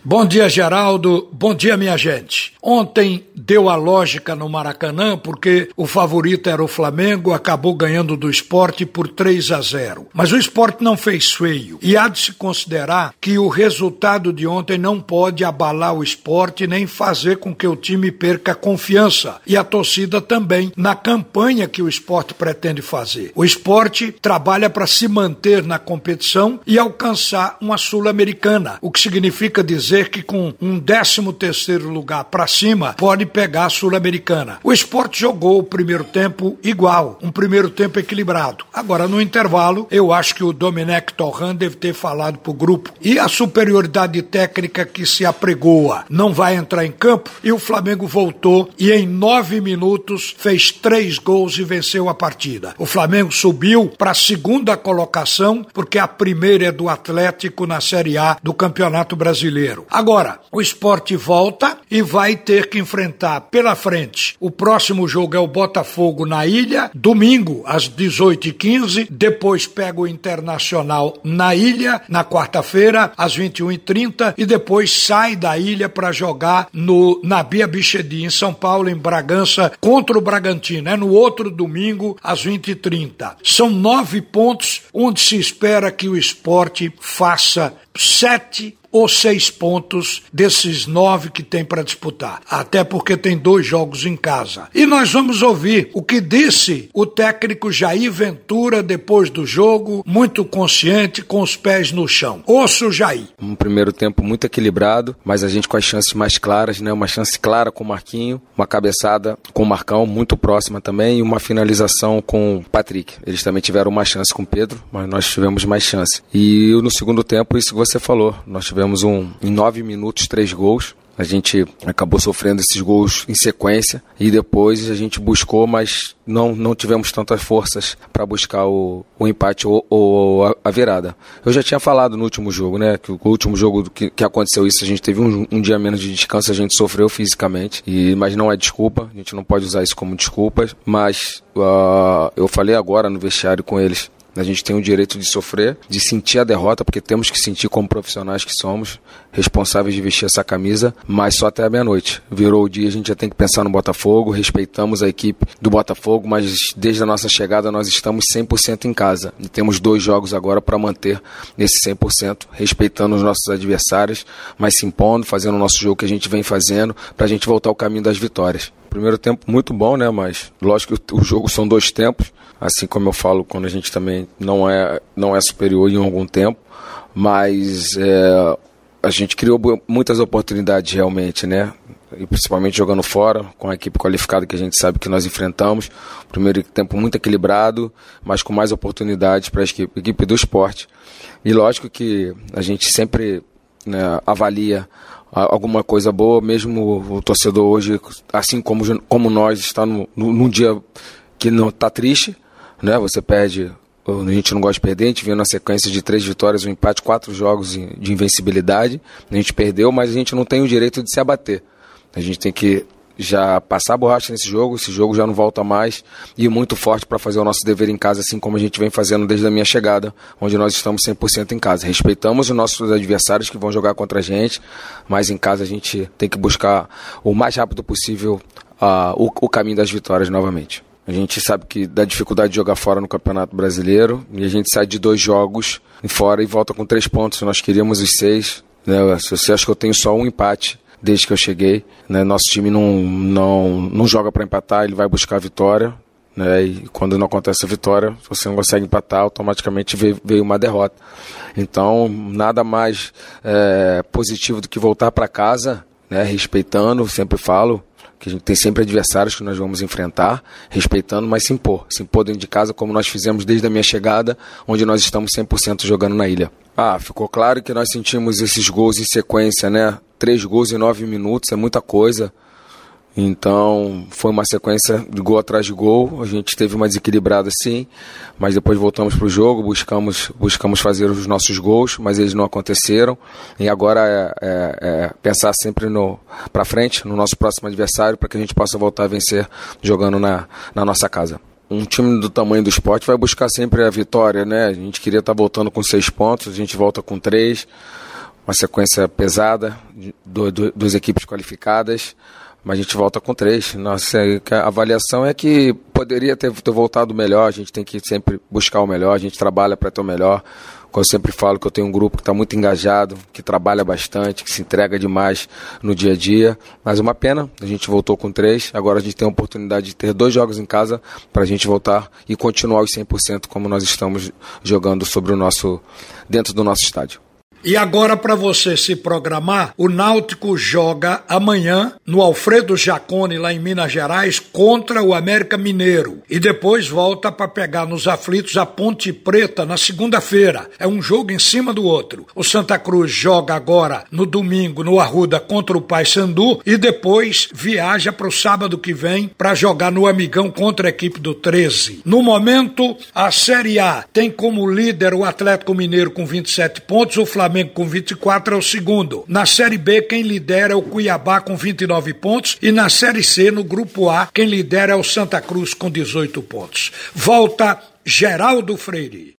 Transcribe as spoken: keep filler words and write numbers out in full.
Bom dia, Geraldo. Bom dia, minha gente. Ontem deu a lógica no Maracanã porque o favorito era o Flamengo, acabou ganhando do Sport por três a zero. Mas o Sport não fez feio e há de se considerar que o resultado de ontem não pode abalar o Sport nem fazer com que o time perca a confiança e a torcida também na campanha que o Sport pretende fazer. O Sport trabalha para se manter na competição e alcançar uma Sul-Americana, o que significa dizer que com um décimo terceiro lugar para cima pode pegar a Sul-Americana. O Sport jogou o primeiro tempo igual, um primeiro tempo equilibrado. Agora, no intervalo, eu acho que o Domenech Torrent deve ter falado pro grupo. E a superioridade técnica que se apregoa não vai entrar em campo e o Flamengo voltou e em nove minutos fez três gols e venceu a partida. O Flamengo subiu para a segunda colocação porque a primeira é do Atlético na Série A do Campeonato Brasileiro. Agora, o Sport volta e vai ter que enfrentar pela frente. O próximo jogo é o Botafogo na Ilha, domingo às dezoito e quinze, depois pega o Internacional na Ilha, na quarta-feira, às vinte e uma e trinta, e depois sai da Ilha para jogar no, na Bia Bichedi, em São Paulo, em Bragança, contra o Bragantino. É no outro domingo, às vinte e trinta. São nove pontos, onde se espera que o Sport faça sete ou seis pontos desses nove que tem para disputar. Até porque tem dois jogos em casa. E nós vamos ouvir o que disse o técnico Jair Ventura depois do jogo, muito consciente, com os pés no chão. Ouça o Jair. Um primeiro tempo muito equilibrado, mas a gente com as chances mais claras, né? Uma chance clara com o Marquinho, uma cabeçada com o Marcão, muito próxima também, e uma finalização com o Patrick. Eles também tiveram uma chance com o Pedro, mas nós tivemos mais chance. E no segundo tempo, isso que você falou, nós tivemos Tivemos um, em nove minutos, três gols. A gente acabou sofrendo esses gols em sequência e depois a gente buscou, mas não, não tivemos tantas forças para buscar o, o empate ou, ou a, a virada. Eu já tinha falado no último jogo, né, que o último jogo que, que aconteceu isso, a gente teve um, um dia menos de descanso, a gente sofreu fisicamente, e, mas não é desculpa, a gente não pode usar isso como desculpa, mas uh, eu falei agora no vestiário com eles. A gente tem o direito de sofrer, de sentir a derrota, porque temos que sentir como profissionais que somos, responsáveis de vestir essa camisa, mas só até a meia-noite. Virou o dia, a gente já tem que pensar no Botafogo, respeitamos a equipe do Botafogo, mas desde a nossa chegada nós estamos cem por cento em casa. E temos dois jogos agora para manter esse cem por cento, respeitando os nossos adversários, mas se impondo, fazendo o nosso jogo que a gente vem fazendo, para a gente voltar ao caminho das vitórias. Primeiro tempo muito bom, né? Mas lógico que o jogo são dois tempos, assim como eu falo quando a gente também não é, não é superior em algum tempo, mas é, a gente criou muitas oportunidades realmente, né? E principalmente jogando fora, com a equipe qualificada que a gente sabe que nós enfrentamos. Primeiro tempo muito equilibrado, mas com mais oportunidades para a equipe, equipe do Sport. E lógico que a gente sempre, né, avalia alguma coisa boa, mesmo o torcedor hoje, assim como, como nós, está no, no, num dia que não está triste, né? Você perde, a gente não gosta de perder, a gente viu na sequência de três vitórias, um empate, quatro jogos de invencibilidade, a gente perdeu, mas a gente não tem o direito de se abater. A gente tem que já passar a borracha nesse jogo, esse jogo já não volta mais, e muito forte para fazer o nosso dever em casa, assim como a gente vem fazendo desde a minha chegada, onde nós estamos cem por cento em casa. Respeitamos os nossos adversários que vão jogar contra a gente, mas em casa a gente tem que buscar o mais rápido possível uh, o, o caminho das vitórias novamente. A gente sabe que dá dificuldade de jogar fora no Campeonato Brasileiro, e a gente sai de dois jogos fora e volta com três pontos. Nós queríamos os seis, né? Se você acha que eu tenho só um empate desde que eu cheguei, né? Nosso time não, não, não joga para empatar, ele vai buscar a vitória, né? E quando não acontece a vitória, você não consegue empatar, automaticamente veio, veio uma derrota. Então, nada mais é, positivo do que voltar para casa, né? Respeitando, sempre falo, que a gente tem sempre adversários que nós vamos enfrentar, respeitando, mas se impor. Se impor dentro de casa, como nós fizemos desde a minha chegada, onde nós estamos cem por cento jogando na ilha. Ah, ficou claro que nós sentimos esses gols em sequência, né? Três gols em nove minutos, é muita coisa. Então, foi uma sequência de gol atrás de gol. A gente teve uma desequilibrada sim, mas depois voltamos para o jogo, buscamos, buscamos fazer os nossos gols, mas eles não aconteceram. E agora é, é, é pensar sempre para frente, no nosso próximo adversário, para que a gente possa voltar a vencer jogando na, na nossa casa. Um time do tamanho do Sport vai buscar sempre a vitória, né? A gente queria estar voltando com seis pontos, a gente volta com três. uma sequência pesada, do, do, duas equipes qualificadas, mas a gente volta com três. Nossa, a avaliação é que poderia ter, ter voltado melhor, a gente tem que sempre buscar o melhor, a gente trabalha para ter o melhor. Eu sempre falo que eu tenho um grupo que está muito engajado, que trabalha bastante, que se entrega demais no dia a dia, mas uma pena, a gente voltou com três, agora a gente tem a oportunidade de ter dois jogos em casa para a gente voltar e continuar os cem por cento como nós estamos jogando sobre o nosso, dentro do nosso estádio. E agora, para você se programar, o Náutico joga amanhã no Alfredo Jaconi, lá em Minas Gerais, contra o América Mineiro. E depois volta para pegar nos aflitos a Ponte Preta na segunda-feira. É um jogo em cima do outro. O Santa Cruz joga agora no domingo no Arruda contra o Paysandu e depois viaja para o sábado que vem para jogar no Amigão contra a equipe do treze. No momento, a Série A tem como líder o Atlético Mineiro com vinte e sete pontos, o Flamengo com vinte e quatro é o segundo. Na Série B, quem lidera é o Cuiabá com vinte e nove pontos e na Série C, no Grupo A, quem lidera é o Santa Cruz com dezoito pontos. Volta Geraldo Freire.